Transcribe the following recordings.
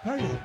Hurry.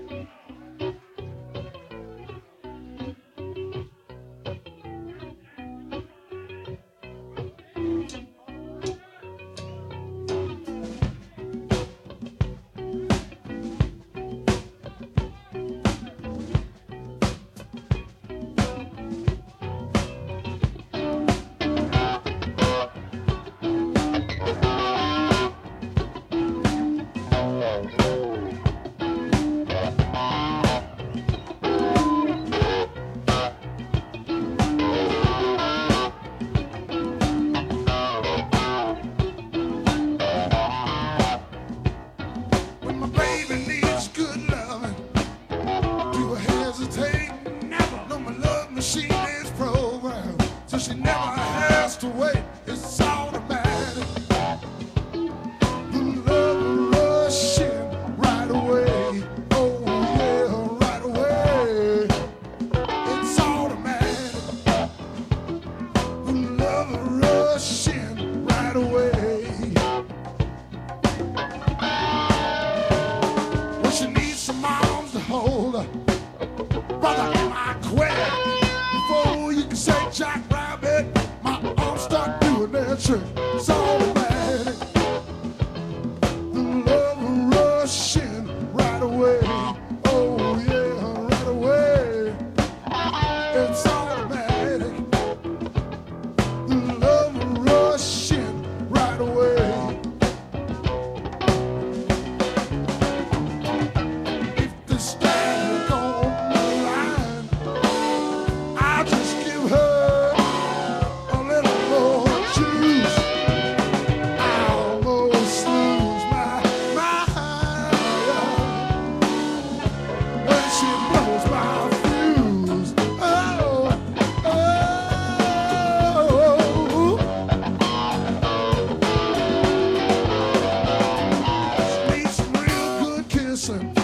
When my baby needs good loving, do I hesitate? Never. No, my love machine is programmed, so she never has to wait. It's automatic. The love rushing right away. Oh yeah, right away. It's automatic. The love rushing right away. Well, she needs some arms to hold her. Brother, am I quit? Before you can say Jack Rabbit, my arms start doing their trick. It's automatic. The love rushing right away. Oh yeah, right away. It's automatic. The love rushing right away. If the static on the line, I just give her a little more juice. I almost lose my mind when she blows my fuse. Oh, oh. She needs some real good kissing.